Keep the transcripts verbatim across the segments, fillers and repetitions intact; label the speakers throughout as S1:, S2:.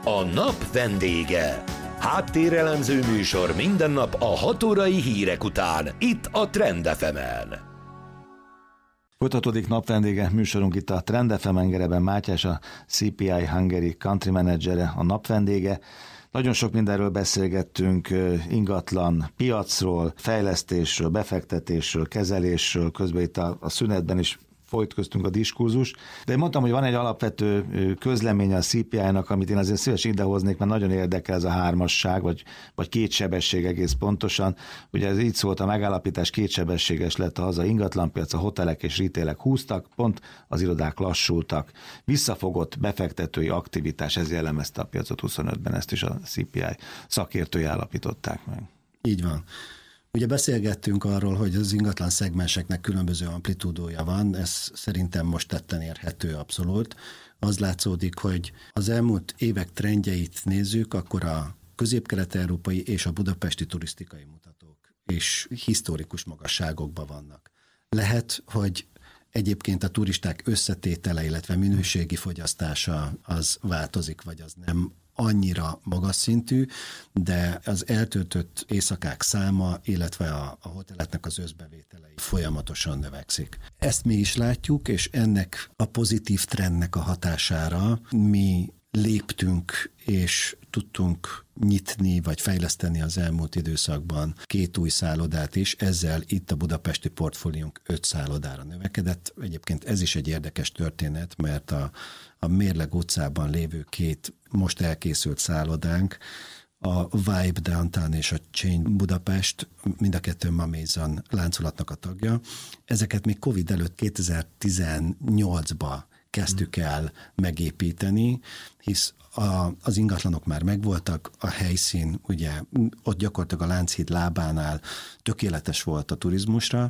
S1: A nap vendége. Háttérelemző műsor minden nap a hat órai hírek után, itt a Trend ef emen.
S2: Folytatódik napvendége műsorunk itt a Trend ef emen, Gereben Mátyás, a cé pé i Hungary country managere, a napvendége. Nagyon sok mindenről beszélgettünk, ingatlan piacról, fejlesztésről, befektetésről, kezelésről, közben itt a, a szünetben is folyt köztünk a diskurzus, de én mondtam, hogy van egy alapvető közleménye a cé pé i-nak, amit én azért szívesen idehoznék, mert nagyon érdekel ez a hármasság, vagy, vagy kétsebesség egész pontosan. Ugye ez így szólt, a megállapítás kétsebességes lett, a hazai ingatlanpiac, a hotelek és retailek húztak, pont az irodák lassultak. Visszafogott befektetői aktivitás, ez jellemezte a piacot huszonötben, ezt is a cé pé i szakértői állapították meg.
S3: Így van. Ugye beszélgettünk arról, hogy az ingatlan szegmenseknek különböző amplitúdója van, ez szerintem most tetten érhető abszolút. Az látszódik, hogy az elmúlt évek trendjeit nézzük, akkor a közép-kelet-európai és a budapesti turisztikai mutatók és historikus magasságokban vannak. Lehet, hogy egyébként a turisták összetétele, illetve minőségi fogyasztása az változik, vagy az nem annyira magas szintű, de az eltöltött éjszakák száma, illetve a, a hoteleknek az összbevételei folyamatosan növekszik. Ezt mi is látjuk, és ennek a pozitív trendnek a hatására mi léptünk, és tudtunk nyitni, vagy fejleszteni az elmúlt időszakban két új szállodát is, ezzel itt a budapesti portfóliónk öt szállodára növekedett. Egyébként ez is egy érdekes történet, mert a, a Mérleg utcában lévő két most elkészült szállodánk, a Vibe Downtown és a Chain Budapest, mind a kettő Mamézon láncolatnak a tagja. Ezeket még Covid előtt kétezer-tizennyolcba kezdtük el megépíteni, hisz a, az ingatlanok már megvoltak, a helyszín, ugye ott gyakorlatilag a Lánchíd lábánál tökéletes volt a turizmusra,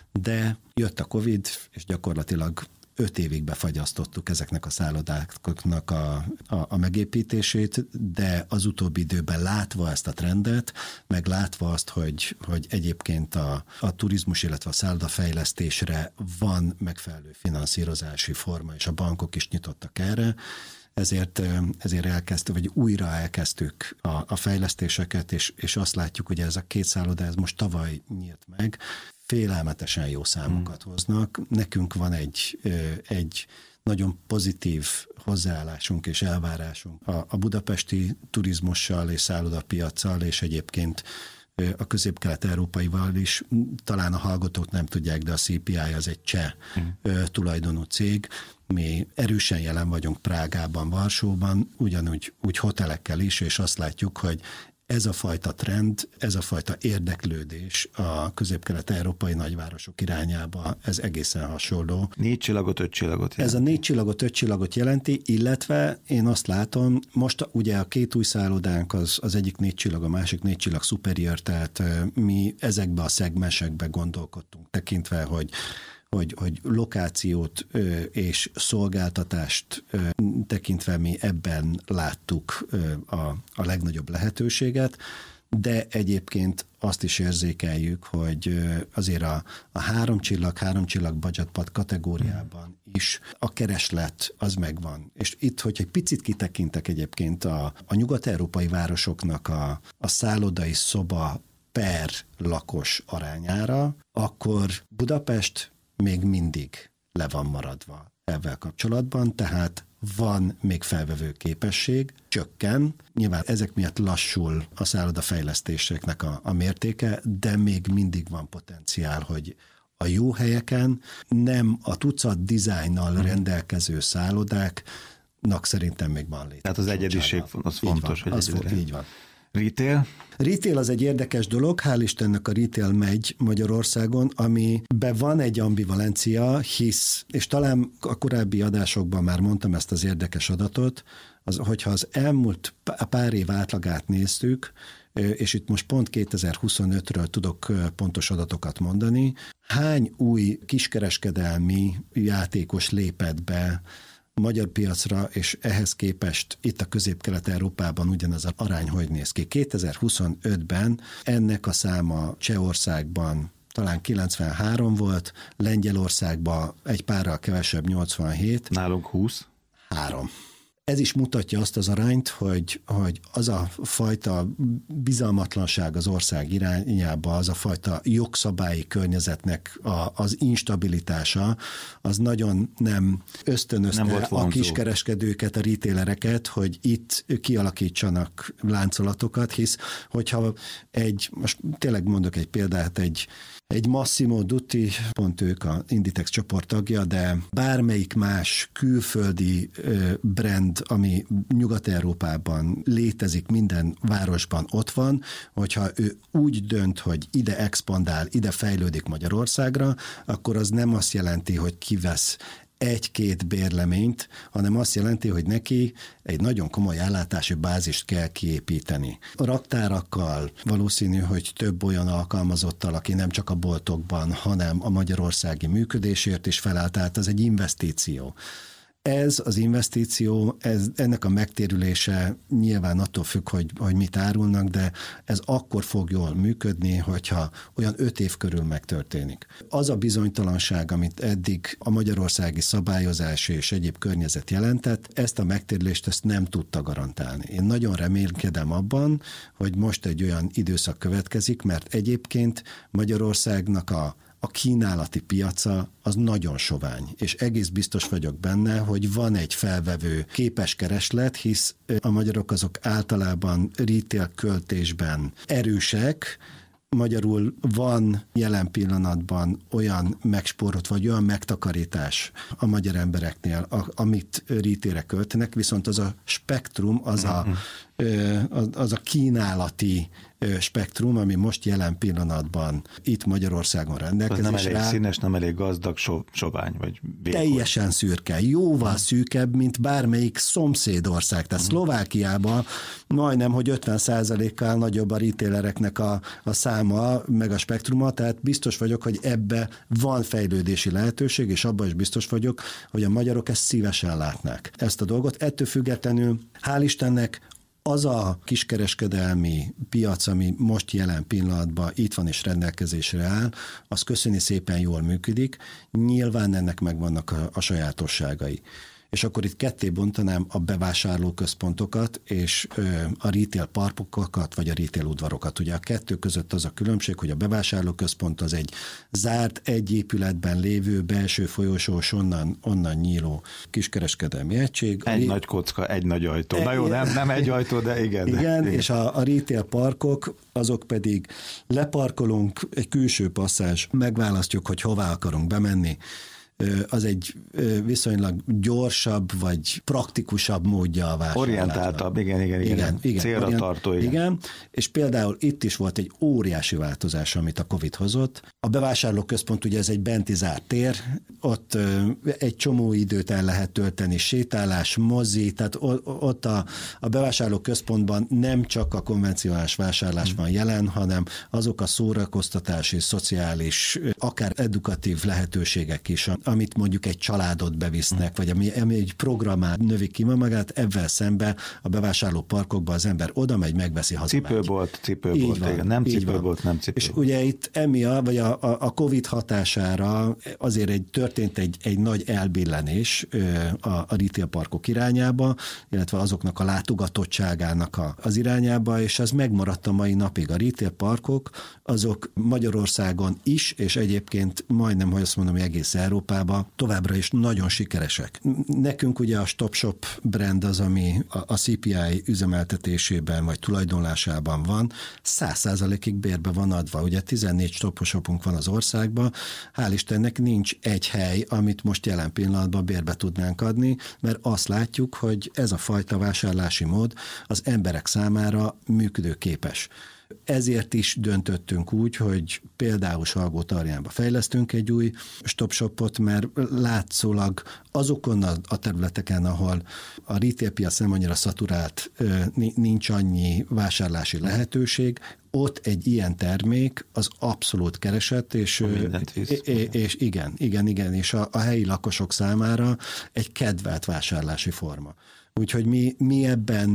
S3: de jött a Covid, és gyakorlatilag öt évig befagyasztottuk ezeknek a szállodáknak a, a, a megépítését, de az utóbbi időben látva ezt a trendet, meg látva azt, hogy, hogy egyébként a, a turizmus, illetve a szállodafejlesztésre van megfelelő finanszírozási forma, és a bankok is nyitottak erre, ezért, ezért elkezdtük, vagy újra elkezdtük a, a fejlesztéseket, és, és azt látjuk, hogy ez a két szálloda, ez most tavaly nyílt meg, félelmetesen jó számokat hmm. hoznak. Nekünk van egy, egy nagyon pozitív hozzáállásunk és elvárásunk a, a budapesti turizmussal és szállodapiaccal, és egyébként a közép-kelet-európaival is. Talán a hallgatók nem tudják, de a cé pé i az egy cseh hmm. tulajdonú cég. Mi erősen jelen vagyunk Prágában, Varsóban, ugyanúgy úgy hotelekkel is, és azt látjuk, hogy ez a fajta trend, ez a fajta érdeklődés a közép-kelet-európai nagyvárosok irányába, ez egészen hasonló.
S2: Négy csillagot, öt csillagot jelenti.
S3: Ez a négy csillagot, öt csillagot jelenti, illetve én azt látom, most ugye a két új szállodánk az, az egyik négy csillag, a másik négy csillag superior, tehát mi ezekbe a szegmensekbe gondolkodtunk, tekintve, hogy Hogy, hogy lokációt ö, és szolgáltatást ö, tekintve mi ebben láttuk ö, a, a legnagyobb lehetőséget, de egyébként azt is érzékeljük, hogy ö, azért a, a három csillag, három csillag budgetpad kategóriában is a kereslet az megvan. És itt, hogy egy picit kitekintek egyébként a, a nyugat-európai városoknak a, a szállodai szoba per lakos arányára, akkor Budapest még mindig le van maradva ezzel kapcsolatban, tehát van még felvevő képesség, csökken. Nyilván ezek miatt lassul a szállodafejlesztéseknek a, a mértéke, de még mindig van potenciál, hogy a jó helyeken nem a tucat dizájnnal hmm. rendelkező szállodáknak szerintem még van létező.
S2: Tehát az egyediség az fontos.
S3: Így van, az fog, így van.
S2: Retail?
S3: Retail az egy érdekes dolog, hál' Istennek a retail megy Magyarországon, amiben van egy ambivalencia, hisz, és talán a korábbi adásokban már mondtam ezt az érdekes adatot, az, hogyha az elmúlt pár év átlagát néztük, és itt most pont kétezer-huszonötről tudok pontos adatokat mondani, hány új kiskereskedelmi játékos lépett be magyar piacra, és ehhez képest itt a Közép-Kelet-Európában ugyanez az arány hogy néz ki. kétezer-huszonötben ennek a száma Csehországban talán kilencvenhárom volt, Lengyelországban egy párral kevesebb, nyolcvanhét.
S2: Nálunk húsz.
S3: Három. Ez is mutatja azt az arányt, hogy, hogy az a fajta bizalmatlanság az ország irányába, az a fajta jogszabályi környezetnek a, az instabilitása, az nagyon nem ösztönözte nem a kiskereskedőket, a retailereket, hogy itt kialakítsanak láncolatokat, hisz hogyha egy, most tényleg mondok egy példát, egy Egy Massimo Dutti, pont ők a Inditex csoport tagja, de bármelyik más külföldi brand, ami Nyugat-Európában létezik, minden városban ott van, hogyha ő úgy dönt, hogy ide expandál, ide fejlődik Magyarországra, akkor az nem azt jelenti, hogy kivesz egy-két bérleményt, hanem azt jelenti, hogy neki egy nagyon komoly ellátási bázist kell kiépíteni. A raktárakkal valószínű, hogy több olyan alkalmazottal, aki nem csak a boltokban, hanem a magyarországi működésért is felállt, tehát ez egy investíció. Ez az investíció, ez, ennek a megtérülése nyilván attól függ, hogy, hogy mit árulnak, de ez akkor fog jól működni, hogyha olyan öt év körül megtörténik. Az a bizonytalanság, amit eddig a magyarországi szabályozás és egyéb környezet jelentett, ezt a megtérülést ezt nem tudta garantálni. Én nagyon remélkedem abban, hogy most egy olyan időszak következik, mert egyébként Magyarországnak a A kínálati piaca az nagyon sovány, és egész biztos vagyok benne, hogy van egy felvevő képes kereslet, hisz a magyarok azok általában retail költésben erősek, magyarul van jelen pillanatban olyan megspórolt, vagy olyan megtakarítás a magyar embereknél, amit retailre költenek, viszont az a spektrum, az a, az a kínálati spektrum, ami most jelen pillanatban itt Magyarországon rendelkezésre.
S2: Nem elég rá, színes, nem elég gazdag, so, sovány, vagy vékony.
S3: Teljesen szürke, jóval hmm. szűkebb, mint bármelyik szomszédország. Tehát hmm. Szlovákiában majdnem, hogy ötven százalékkal nagyobb a retailereknek a, a száma, meg a spektruma, tehát biztos vagyok, hogy ebbe van fejlődési lehetőség, és abban is biztos vagyok, hogy a magyarok ezt szívesen látnák. Ezt a dolgot. Ettől függetlenül, hál' Istennek, az a kiskereskedelmi piac, ami most jelen pillanatban itt van és rendelkezésre áll, az köszöni szépen jól működik, nyilván ennek megvannak a, a sajátosságai. És akkor itt ketté bontanám a bevásárlóközpontokat és ö, a retail parkokat, vagy a retail udvarokat. Ugye a kettő között az a különbség, hogy a bevásárlóközpont az egy zárt, egy épületben lévő, belső folyosós, onnan, onnan nyíló kiskereskedelmi egység.
S2: Egy
S3: a,
S2: nagy kocka, egy nagy ajtó. Na jó, nem, nem egy ajtó, de igen.
S3: Igen,
S2: de, igen.
S3: És a, a retail parkok, azok pedig leparkolunk, egy külső passzázs, megválasztjuk, hogy hová akarunk bemenni, az egy viszonylag gyorsabb, vagy praktikusabb módja a vásárlásnak.
S2: Orientáltabb, igen, igen, igen. igen, igen célra orient, tartó, igen.
S3: igen. És például itt is volt egy óriási változás, amit a Covid hozott. A bevásárlóközpont ugye ez egy benti zárt tér, ott egy csomó időt el lehet tölteni, sétálás, mozi, tehát ott a, a bevásárlóközpontban nem csak a konvencionális vásárlás hmm. van jelen, hanem azok a szórakoztatási, szociális, akár edukatív lehetőségek is, amit mondjuk egy családot bevisznek, vagy ami, ami egy programát növi ki magát, ebben szemben a bevásárló parkokban az ember oda megy, megveszi, hazamegy.
S2: Cipőbolt, cipőbolt, van, igen. Nem cipőbolt, nem cipőbolt.
S3: És ugye itt emiatt, vagy a, a, a Covid hatására azért egy, történt egy, egy nagy elbillenés a, a retail parkok irányába, illetve azoknak a látogatottságának a, az irányába, és ez megmaradt a mai napig. A retail parkok, azok Magyarországon is, és egyébként majdnem, hogy azt mondom, hogy egész Európában továbbra is nagyon sikeresek. Nekünk ugye a Stop Shop brand az, ami a, a cé pé i üzemeltetésében vagy tulajdonlásában van, száz százalékig bérbe van adva. Ugye tizennégy Stop Shopunk van az országban, hál' Istennek nincs egy hely, amit most jelen pillanatban bérbe tudnánk adni, mert azt látjuk, hogy ez a fajta vásárlási mód az emberek számára működőképes. Ezért is döntöttünk úgy, hogy például Salgótarjánba fejlesztünk egy új Stop Shopot, mert látszólag azokon a területeken, ahol a retail piac nem annyira szaturált, nincs annyi vásárlási lehetőség, ott egy ilyen termék az abszolút keresett, és, és, és igen, igen, igen, és a, a helyi lakosok számára egy kedvelt vásárlási forma. Úgyhogy mi, mi ebben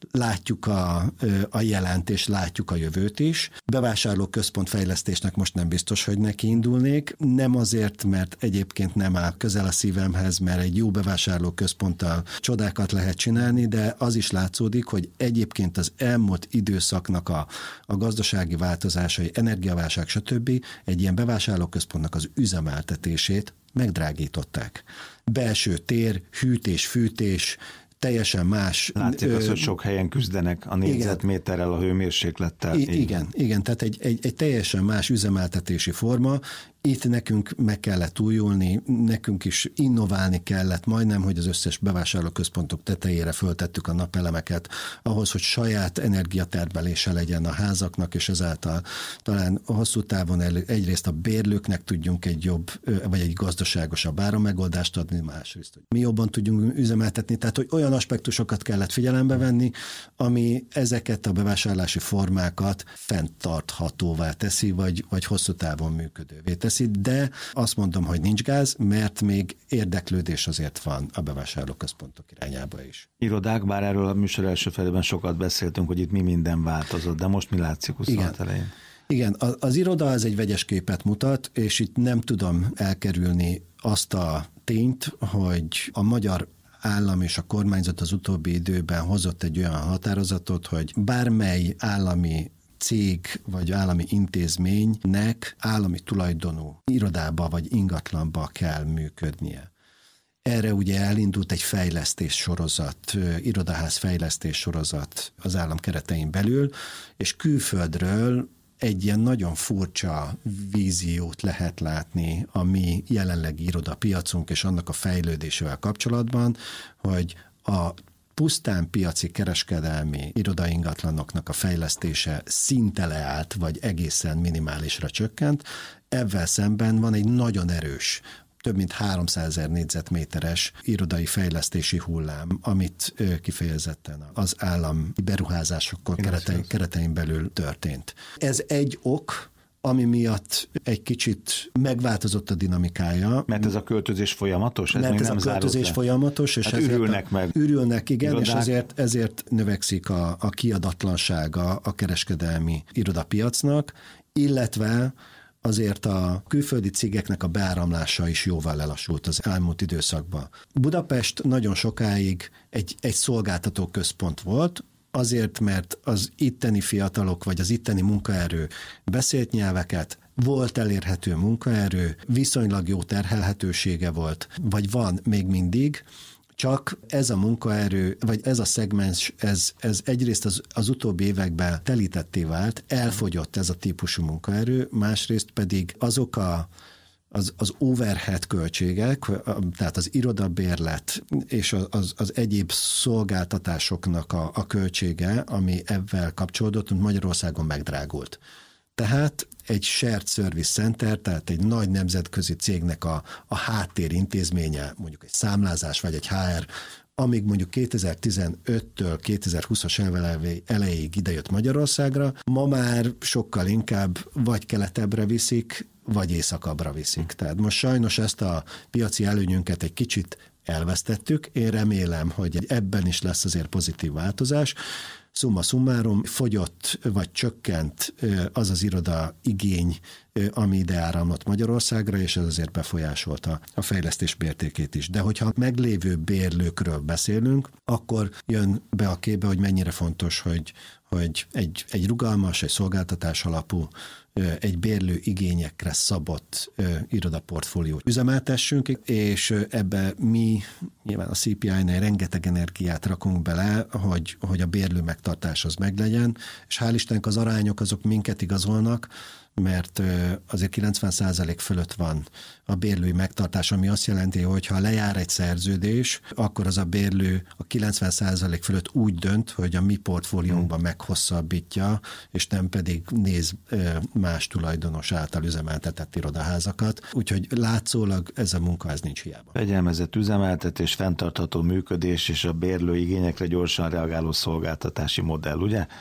S3: látjuk a, a jelent és látjuk a jövőt is. Bevásárlóközpont fejlesztésnek most nem biztos, hogy neki indulnék. Nem azért, mert egyébként nem áll közel a szívemhez, mert egy jó bevásárlóközponttal csodákat lehet csinálni, de az is látszódik, hogy egyébként az elmúlt időszaknak a, a gazdasági változásai, energiaválság, stb. Egy ilyen bevásárlóközpontnak az üzemeltetését megdrágították. Belső tér, hűtés, fűtés, teljesen más.
S2: Látszik az, hogy sok helyen küzdenek a négyzetméterrel, a hőmérséklettel.
S3: I- igen, igen, tehát egy, egy, egy teljesen más üzemeltetési forma. Itt nekünk meg kellett újulni, nekünk is innoválni kellett, majdnem, hogy az összes bevásárlóközpontok tetejére föltettük a napelemeket, ahhoz, hogy saját energiatermelése legyen a házaknak, és ezáltal talán hosszú távon elő, egyrészt a bérlőknek tudjunk egy jobb, vagy egy gazdaságosabb árammegoldást adni, másrészt, hogy mi jobban tudjunk üzemeltetni. Tehát, hogy olyan aspektusokat kellett figyelembe venni, ami ezeket a bevásárlási formákat fenntarthatóvá teszi, vagy, vagy hosszú távon működővé teszi. De azt mondom, hogy nincs gáz, mert még érdeklődés azért van a bevásárlóközpontok irányába is.
S2: Irodák, bár erről a műsor első felében sokat beszéltünk, hogy itt mi minden változott, de most mi látszik huszonhat elején?
S3: Igen, az, az iroda az egy vegyes képet mutat, és itt nem tudom elkerülni azt a tényt, hogy a magyar állam és a kormányzat az utóbbi időben hozott egy olyan határozatot, hogy bármely állami cég vagy állami intézménynek állami tulajdonú irodába vagy ingatlanba kell működnie. Erre ugye elindult egy fejlesztés sorozat, irodaház fejlesztés sorozat az állam keretein belül, és külföldről egy ilyen nagyon furcsa víziót lehet látni a mi jelenlegi irodapiacunk és annak a fejlődésével kapcsolatban, hogy a pusztán piaci kereskedelmi irodaingatlanoknak a fejlesztése szinte leállt, vagy egészen minimálisra csökkent. Ezzel szemben van egy nagyon erős, több mint háromszázezer négyzetméteres irodai fejlesztési hullám, amit kifejezetten az állam beruházásokon keretein, keretein belül történt. Ez egy ok, ami miatt egy kicsit megváltozott a dinamikája.
S2: Mert ez a költözés folyamatos? Ez
S3: mert ez
S2: nem
S3: a költözés folyamatos, és hát ezért
S2: ürülnek
S3: a,
S2: meg.
S3: Ürülnek, igen,
S2: irodák.
S3: És ezért, ezért növekszik a, a kiadatlansága a kereskedelmi irodapiacnak, illetve azért a külföldi cégeknek a beáramlása is jóval lelassult az elmúlt időszakban. Budapest nagyon sokáig egy, egy szolgáltató központ volt, azért, mert az itteni fiatalok, vagy az itteni munkaerő beszélt nyelveket, volt elérhető munkaerő, viszonylag jó terhelhetősége volt, vagy van még mindig, csak ez a munkaerő, vagy ez a szegmens, ez, ez egyrészt az, az utóbbi években telítetté vált, elfogyott ez a típusú munkaerő, másrészt pedig azok a Az, az overhead költségek, tehát az irodabérlet és az, az egyéb szolgáltatásoknak a, a költsége, ami ebben kapcsolódott, Magyarországon megdrágult. Tehát egy shared service center, tehát egy nagy nemzetközi cégnek a, a háttérintézménye, mondjuk egy számlázás vagy egy há er, amíg mondjuk kétezer-tizenöttől kétezer-húszas elejéig idejött Magyarországra, ma már sokkal inkább vagy keletebbre viszik, vagy északabbra viszik. Tehát most sajnos ezt a piaci előnyünket egy kicsit elvesztettük. Én remélem, hogy ebben is lesz azért pozitív változás. Summa summarum, fogyott vagy csökkent az az iroda igény, ami ide áramlott Magyarországra, és ez azért befolyásolta a fejlesztés mértékét is. De hogyha meglévő bérlőkről beszélünk, akkor jön be a képbe, hogy mennyire fontos, hogy, hogy egy, egy rugalmas, egy szolgáltatás alapú, egy bérlő igényekre szabott irodaportfóliót üzemeltessünk, és ebbe mi nyilván a cé pé i-nél rengeteg energiát rakunk bele, hogy, hogy a bérlő megtartás az meglegyen, és hál' Istennek az arányok azok minket igazolnak, mert azért kilencven százalék fölött van a bérlői megtartás, ami azt jelenti, hogy ha lejár egy szerződés, akkor az a bérlő a kilencven százalék fölött úgy dönt, hogy a mi portfóliónkban meghosszabbítja, és nem pedig néz más tulajdonos által üzemeltetett irodaházakat. Úgyhogy látszólag ez a munka, ez nincs hiába.
S2: Fegyelmezett üzemeltetés, fenntartható működés és a bérlő igényekre gyorsan reagáló szolgáltatási modell, ugye?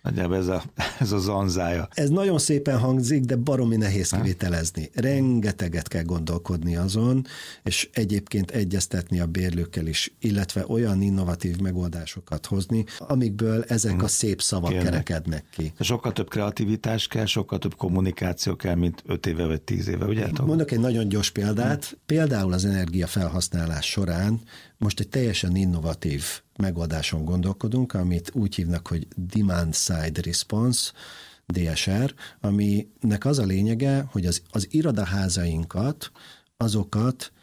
S2: Nagyjából ez a, ez a zanzája.
S3: Ez nagyon szépen hangzik, de baromi nehéz kivitelezni. Rengeteget kell gondolkodni azon, és egyébként egyeztetni a bérlőkkel is, illetve olyan innovatív megoldásokat hozni, amikből ezek hmm. a szép szavak Kérnek. kerekednek ki.
S2: Sokkal több kreativitás kell, sokkal több kommunikáció kell, mint öt éve vagy tíz éve, ugye?
S3: Mondok egy nagyon gyors példát. Hmm. Például az energiafelhasználás során most egy teljesen innovatív megoldáson gondolkodunk, amit úgy hívnak, hogy Demand Side Response, dé es er, aminek az a lényege, hogy az, az irodaházainkat, azokat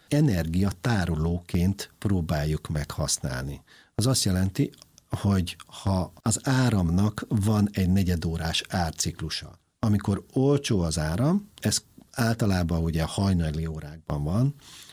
S3: energiatárolóként próbáljuk meg használni. Az azt jelenti, hogy ha az áramnak van egy negyedórás árciklusa, amikor olcsó az áram, ez általában ugye hajnali órákban van,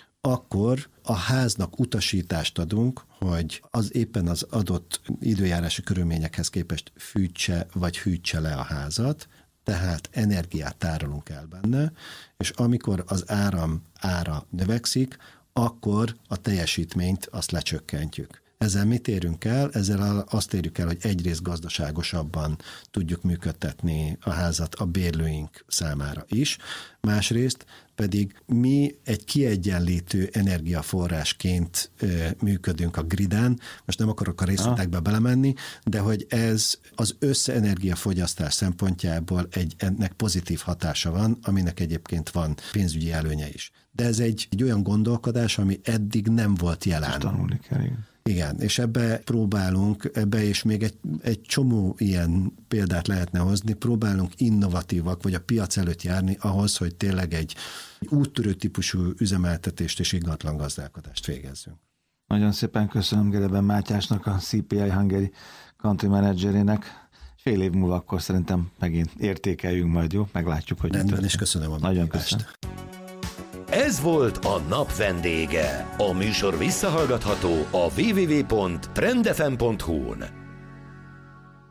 S3: akkor a háznak utasítást adunk, hogy az éppen az adott időjárási körülményekhez képest fűtse vagy hűtse le a házat, tehát energiát tárolunk el benne, és amikor az áram ára növekszik, akkor a teljesítményt azt lecsökkentjük. Ezzel mit érünk el? Ezzel azt érjük el, hogy egyrészt gazdaságosabban tudjuk működtetni a házat a bérlőink számára is, másrészt pedig mi egy kiegyenlítő energiaforrásként ö, működünk a griden, most nem akarok a részletekbe belemenni, de hogy ez az összeenergiafogyasztás szempontjából egy, ennek pozitív hatása van, aminek egyébként van pénzügyi előnye is. De ez egy, egy olyan gondolkodás, ami eddig nem volt jelen.
S2: Tanulni kell, igen.
S3: Igen, és ebbe próbálunk, ebbe és még egy, egy csomó ilyen példát lehetne hozni, próbálunk innovatívak, vagy a piac előtt járni ahhoz, hogy tényleg egy úttörő típusú üzemeltetést és ingatlan gazdálkodást végezzünk.
S2: Nagyon szépen köszönöm Gereben Mátyásnak, a cé pé i Hungary country managerének. Fél év múlva akkor szerintem megint értékeljünk majd, jó? Meglátjuk, hogy
S3: rendben, és köszönöm a
S2: Nagyon köszönöm.
S1: Ez volt a nap vendége. A műsor visszahallgatható a double-u double-u double-u pont trend f m pont hu-n.